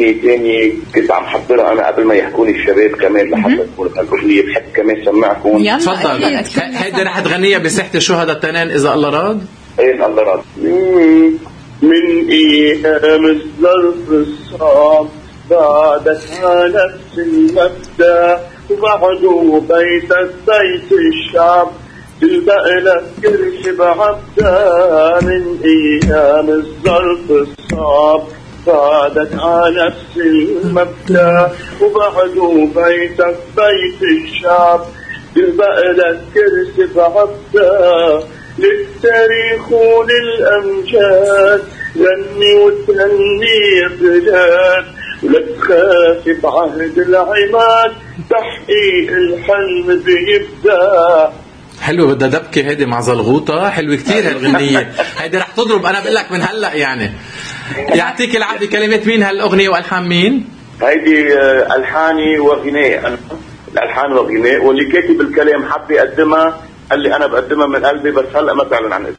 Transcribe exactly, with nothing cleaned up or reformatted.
أغنية تانية كنت عم حضرها أنا قبل ما يحكوني الشباب كمان لحتى تكون الأغنية بحب كمان سمعكم. تفضل. هيدي رح تغنيها بساحة الشهداء التنين إذا الله راد. إيه الله راد. من أيام الظرف الصعب بعدك على نفس المبدأ وبعده بيتك بيت الشعب تلبق لك كرش بعبدة. من أيام الظرف الصعب بعدك على نفس المبدأ وبعده بيتك بيت الشعب تلبق لك كرش بعبدة. للتاريخ وللأمجاد غني وتهني يا بلاد ولا تخافي بعهد العماد تحقيق الحلم بيبدأ. حلو بدها دبكة هيدي مع زلغوطة حلوة كتير هالغنية. هيدي رح تضرب أنا بقول لك من هلأ يعني. يعطيك العافية. كلمات مين هالأغنية وألحان مين؟ هيدي ألحاني وغناء. أنا الألحان وغناء واللي كاتب الكلام حب يقدمها قال لي أنا بقدمها من قلبي بس هلأ ما تعلن عن